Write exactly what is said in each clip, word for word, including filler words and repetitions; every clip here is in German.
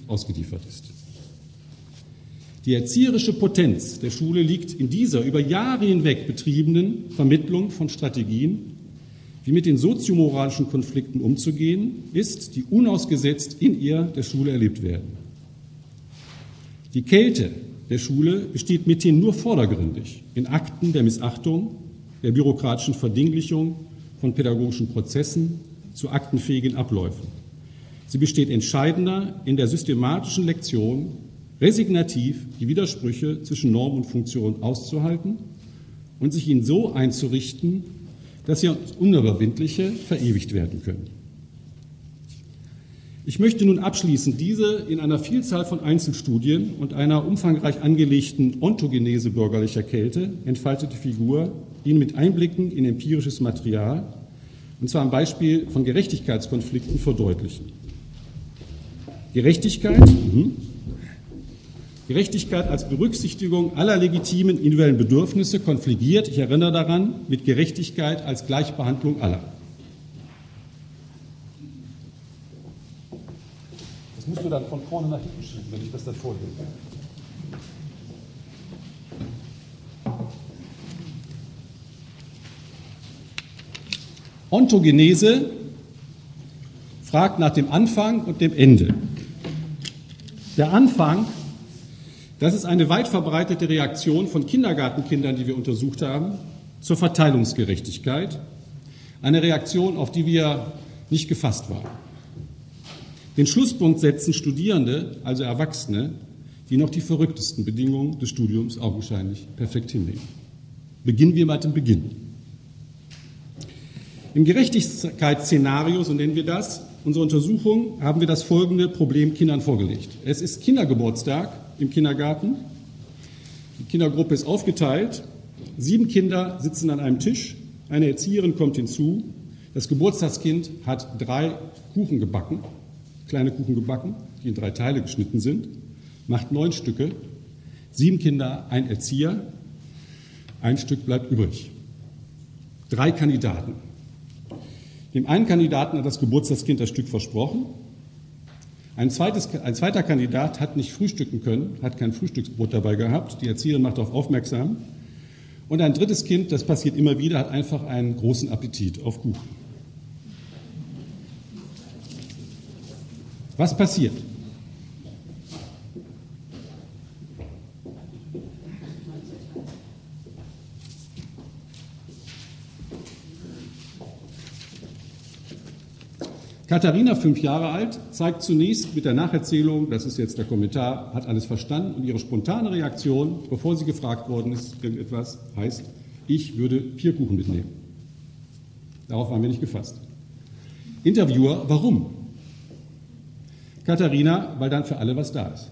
ausgeliefert ist. Die erzieherische Potenz der Schule liegt in dieser über Jahre hinweg betriebenen Vermittlung von Strategien, wie mit den soziomoralischen Konflikten umzugehen ist, die unausgesetzt in ihr der Schule erlebt werden. Die Kälte der Schule besteht mithin nur vordergründig in Akten der Missachtung, der bürokratischen Verdinglichung von pädagogischen Prozessen zu aktenfähigen Abläufen. Sie besteht entscheidender in der systematischen Lektion, resignativ die Widersprüche zwischen Norm und Funktion auszuhalten und sich ihnen so einzurichten, dass sie als Unüberwindliche verewigt werden können. Ich möchte nun abschließend diese in einer Vielzahl von Einzelstudien und einer umfangreich angelegten Ontogenese bürgerlicher Kälte entfaltete Figur Ihnen mit Einblicken in empirisches Material, und zwar am Beispiel von Gerechtigkeitskonflikten, verdeutlichen. Gerechtigkeit, mh. Gerechtigkeit als Berücksichtigung aller legitimen individuellen Bedürfnisse konfligiert, ich erinnere daran, mit Gerechtigkeit als Gleichbehandlung aller. Das musst du dann von vorne nach hinten schieben, wenn ich das dann vorlese. Ontogenese fragt nach dem Anfang und dem Ende. Der Anfang, das ist eine weit verbreitete Reaktion von Kindergartenkindern, die wir untersucht haben, zur Verteilungsgerechtigkeit. Eine Reaktion, auf die wir nicht gefasst waren. Den Schlusspunkt setzen Studierende, also Erwachsene, die noch die verrücktesten Bedingungen des Studiums augenscheinlich perfekt hinnehmen. Beginnen wir mit dem Beginn. Im Gerechtigkeitsszenario, so nennen wir das, unserer Untersuchung, haben wir das folgende Problem Kindern vorgelegt. Es ist Kindergeburtstag im Kindergarten. Die Kindergruppe ist aufgeteilt. Sieben Kinder sitzen an einem Tisch. Eine Erzieherin kommt hinzu. Das Geburtstagskind hat drei Kuchen gebacken, kleine Kuchen gebacken, die in drei Teile geschnitten sind, macht neun Stücke. Sieben Kinder, ein Erzieher. Ein Stück bleibt übrig. Drei Kandidaten. Dem einen Kandidaten hat das Geburtstagskind das Stück versprochen. Ein, zweites, ein zweiter Kandidat hat nicht frühstücken können, hat kein Frühstücksbrot dabei gehabt. Die Erzieherin macht darauf aufmerksam. Und ein drittes Kind, das passiert immer wieder, hat einfach einen großen Appetit auf Kuchen. Was passiert? Katharina, fünf Jahre alt, zeigt zunächst mit der Nacherzählung, das ist jetzt der Kommentar, hat alles verstanden, und ihre spontane Reaktion, bevor sie gefragt worden ist, irgendetwas, heißt, ich würde vier Kuchen mitnehmen. Darauf waren wir nicht gefasst. Interviewer, warum? Katharina, weil dann für alle was da ist.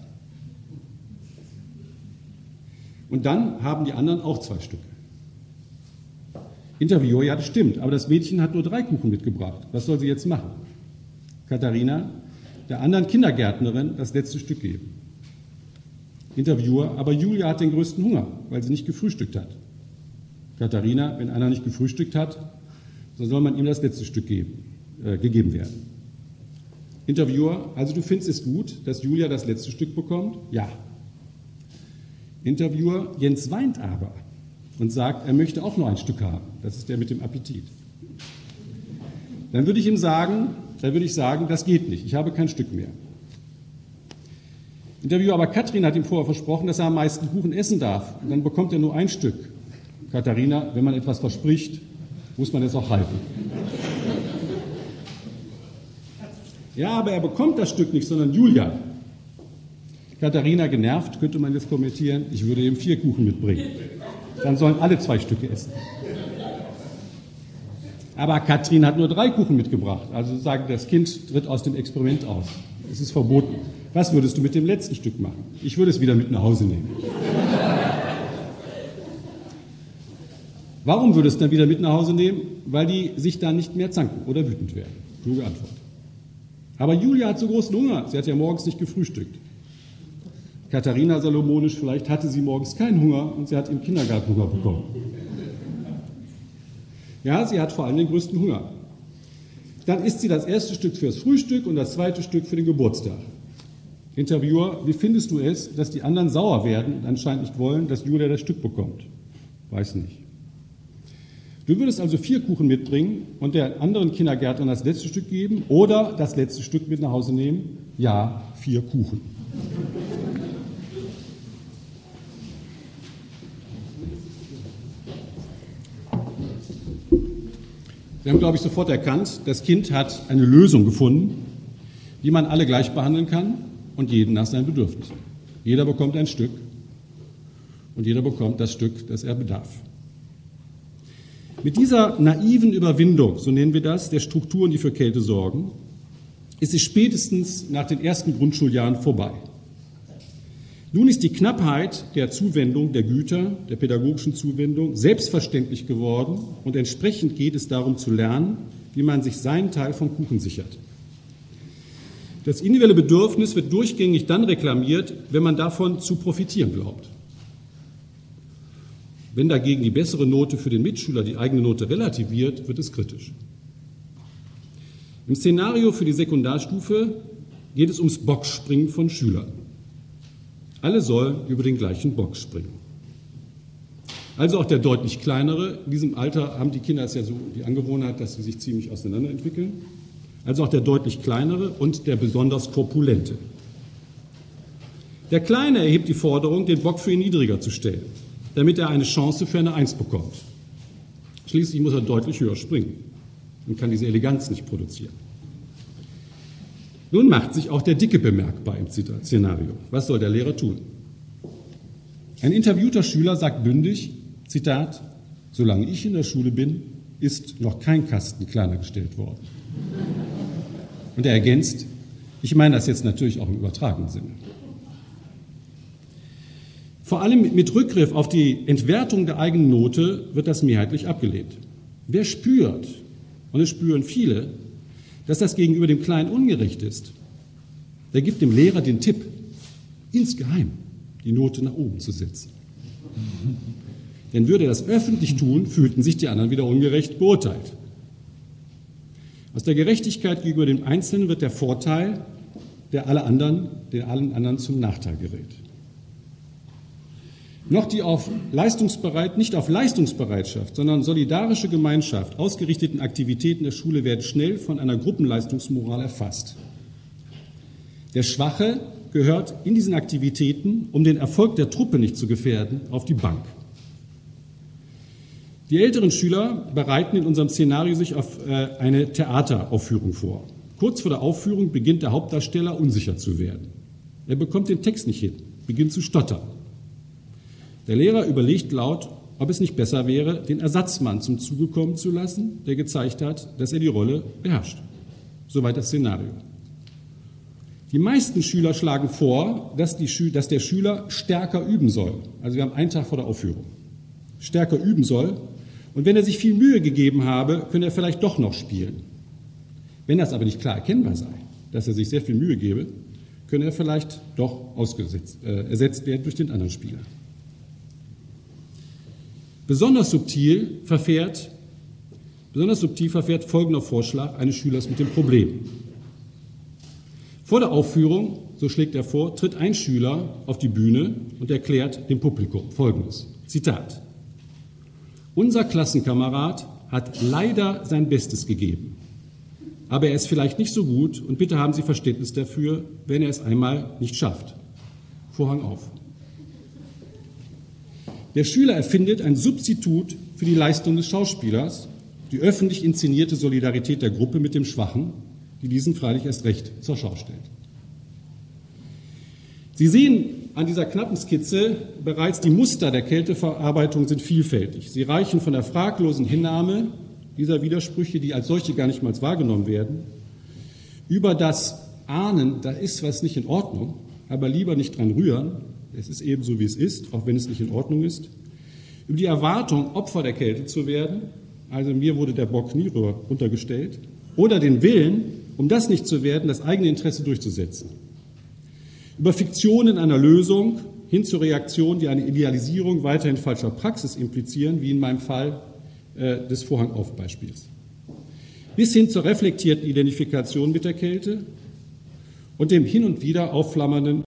Und dann haben die anderen auch zwei Stücke. Interviewer, ja, das stimmt, aber das Mädchen hat nur drei Kuchen mitgebracht. Was soll sie jetzt machen? Katharina, der anderen Kindergärtnerin das letzte Stück geben. Interviewer, aber Julia hat den größten Hunger, weil sie nicht gefrühstückt hat. Katharina, wenn einer nicht gefrühstückt hat, so soll man ihm das letzte Stück geben, äh, gegeben werden. Interviewer, also du findest es gut, dass Julia das letzte Stück bekommt? Ja. Interviewer, Jens weint aber und sagt, er möchte auch noch ein Stück haben. Das ist der mit dem Appetit. Dann würde ich ihm sagen, dann würde ich sagen, das geht nicht, ich habe kein Stück mehr. Interviewer, aber Katrin hat ihm vorher versprochen, dass er am meisten Kuchen essen darf. Und dann bekommt er nur ein Stück. Katharina, wenn man etwas verspricht, muss man es auch halten. Ja, aber er bekommt das Stück nicht, sondern Julia. Katharina, genervt, könnte man jetzt kommentieren, ich würde ihm vier Kuchen mitbringen. Dann sollen alle zwei Stücke essen. Aber Katrin hat nur drei Kuchen mitgebracht. Also sagen, das Kind tritt aus dem Experiment aus. Es ist verboten. Was würdest du mit dem letzten Stück machen? Ich würde es wieder mit nach Hause nehmen. Warum würdest du es dann wieder mit nach Hause nehmen? Weil die sich dann nicht mehr zanken oder wütend werden. Kluge Antwort. Aber Julia hat so großen Hunger. Sie hat ja morgens nicht gefrühstückt. Katharina salomonisch, vielleicht hatte sie morgens keinen Hunger und sie hat im Kindergarten Hunger bekommen. Ja, sie hat vor allem den größten Hunger. Dann isst sie das erste Stück fürs Frühstück und das zweite Stück für den Geburtstag. Interviewer, wie findest du es, dass die anderen sauer werden und anscheinend nicht wollen, dass Julia das Stück bekommt? Weiß nicht. Du würdest also vier Kuchen mitbringen und der anderen Kindergärtnerin das letzte Stück geben oder das letzte Stück mit nach Hause nehmen? Ja, vier Kuchen. Sie haben, glaube ich, sofort erkannt, das Kind hat eine Lösung gefunden, wie man alle gleich behandeln kann und jeden nach seinen Bedürfnissen. Jeder bekommt ein Stück und jeder bekommt das Stück, das er bedarf. Mit dieser naiven Überwindung, so nennen wir das, der Strukturen, die für Kälte sorgen, ist es spätestens nach den ersten Grundschuljahren vorbei. Nun ist die Knappheit der Zuwendung, der Güter, der pädagogischen Zuwendung selbstverständlich geworden und entsprechend geht es darum zu lernen, wie man sich seinen Teil vom Kuchen sichert. Das individuelle Bedürfnis wird durchgängig dann reklamiert, wenn man davon zu profitieren glaubt. Wenn dagegen die bessere Note für den Mitschüler die eigene Note relativiert, wird es kritisch. Im Szenario für die Sekundarstufe geht es ums Boxspringen von Schülern. Alle sollen über den gleichen Box springen. Also auch der deutlich kleinere, in diesem Alter haben die Kinder es ja so die Angewohnheit, dass sie sich ziemlich auseinanderentwickeln. Also auch der deutlich kleinere und der besonders korpulente. Der Kleine erhebt die Forderung, den Bock für ihn niedriger zu stellen, damit er eine Chance für eine Eins bekommt. Schließlich muss er deutlich höher springen und kann diese Eleganz nicht produzieren. Nun macht sich auch der Dicke bemerkbar im Szenario. Was soll der Lehrer tun? Ein interviewter Schüler sagt bündig, Zitat, solange ich in der Schule bin, ist noch kein Kasten kleiner gestellt worden. Und er ergänzt, ich meine das jetzt natürlich auch im übertragenen Sinne. Vor allem mit Rückgriff auf die Entwertung der eigenen Note wird das mehrheitlich abgelehnt. Wer spürt, und es spüren viele, dass das gegenüber dem Kleinen ungerecht ist, der gibt dem Lehrer den Tipp, insgeheim die Note nach oben zu setzen. Denn würde er das öffentlich tun, fühlten sich die anderen wieder ungerecht beurteilt. Aus der Gerechtigkeit gegenüber dem Einzelnen wird der Vorteil, der alle anderen, der allen anderen zum Nachteil gerät. Noch die auf Leistungsbereit, nicht auf Leistungsbereitschaft, sondern solidarische Gemeinschaft ausgerichteten Aktivitäten der Schule werden schnell von einer Gruppenleistungsmoral erfasst. Der Schwache gehört in diesen Aktivitäten, um den Erfolg der Truppe nicht zu gefährden, auf die Bank. Die älteren Schüler bereiten in unserem Szenario sich auf äh, eine Theateraufführung vor. Kurz vor der Aufführung beginnt der Hauptdarsteller unsicher zu werden. Er bekommt den Text nicht hin, beginnt zu stottern. Der Lehrer überlegt laut, ob es nicht besser wäre, den Ersatzmann zum Zuge kommen zu lassen, der gezeigt hat, dass er die Rolle beherrscht. Soweit das Szenario. Die meisten Schüler schlagen vor, dass, die, dass der Schüler stärker üben soll. Also wir haben einen Tag vor der Aufführung. Stärker üben soll. Und wenn er sich viel Mühe gegeben habe, könne er vielleicht doch noch spielen. Wenn das aber nicht klar erkennbar sei, dass er sich sehr viel Mühe gebe, könne er vielleicht doch ausgesetzt, äh, ersetzt werden durch den anderen Spieler. Besonders subtil verfährt, besonders subtil verfährt folgender Vorschlag eines Schülers mit dem Problem. Vor der Aufführung, so schlägt er vor, tritt ein Schüler auf die Bühne und erklärt dem Publikum Folgendes. Zitat. Unser Klassenkamerad hat leider sein Bestes gegeben, aber er ist vielleicht nicht so gut und bitte haben Sie Verständnis dafür, wenn er es einmal nicht schafft. Vorhang auf. Der Schüler erfindet ein Substitut für die Leistung des Schauspielers, die öffentlich inszenierte Solidarität der Gruppe mit dem Schwachen, die diesen freilich erst recht zur Schau stellt. Sie sehen an dieser knappen Skizze bereits, die Muster der Kälteverarbeitung sind vielfältig. Sie reichen von der fraglosen Hinnahme dieser Widersprüche, die als solche gar nicht mal wahrgenommen werden, über das Ahnen, da ist was nicht in Ordnung, aber lieber nicht dran rühren, es ist eben so, wie es ist, auch wenn es nicht in Ordnung ist, über die Erwartung, Opfer der Kälte zu werden, also mir wurde der Bock nie runtergestellt, oder den Willen, um das nicht zu werden, das eigene Interesse durchzusetzen. Über Fiktionen einer Lösung hin zur Reaktion, die eine Idealisierung weiterhin falscher Praxis implizieren, wie in meinem Fall äh, des Vorhang-auf-Beispiels. Bis hin zur reflektierten Identifikation mit der Kälte und dem hin und wieder aufflammernden